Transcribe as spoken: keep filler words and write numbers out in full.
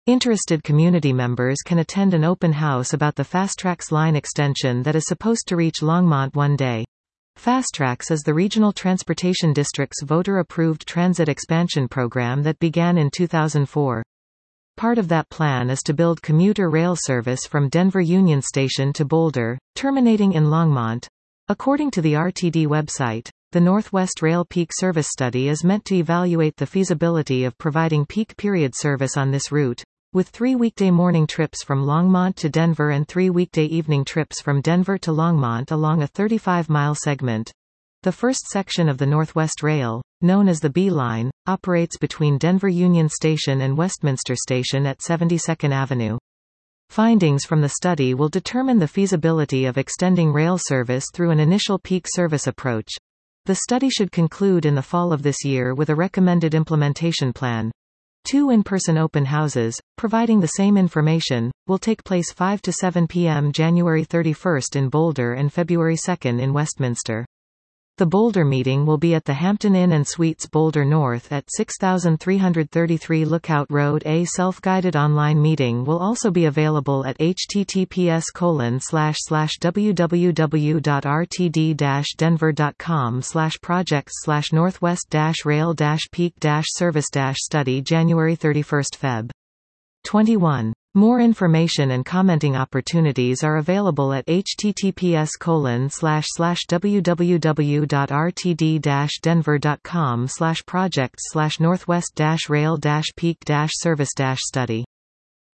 Interested community members can attend an open house about the FasTracks line extension that is supposed to reach Longmont one day. FasTracks is the Regional Transportation District's voter-approved transit expansion program that began in two thousand four. Part of that plan is to build commuter rail service from Denver Union Station to Boulder, terminating in Longmont. According to the R T D website, the Northwest Rail Peak Service Study is meant to evaluate the feasibility of providing peak period service on this route, with three weekday morning trips from Longmont to Denver and three weekday evening trips from Denver to Longmont along a thirty-five mile segment. The first section of the Northwest Rail, known as the B Line, operates between Denver Union Station and Westminster Station at seventy-second Avenue. Findings from the study will determine the feasibility of extending rail service through an initial peak service approach. The study should conclude in the fall of this year with a recommended implementation plan. Two in-person open houses, providing the same information, will take place five to seven p m January thirty-first in Boulder and February second in Westminster. The Boulder meeting will be at the Hampton Inn and Suites Boulder North at six thousand three hundred thirty-three Lookout Road. A self-guided online meeting will also be available at h t t p s colon slash slash w w w dot r t d dash denver dot com slash projects slash northwest dash rail dash peak dash service dash study January thirty-first February twenty-one. More information and commenting opportunities are available at h t t p s colon slash slash w w w dot r t d dash denver dot com slash projects slash northwest dash rail dash peak dash service dash study.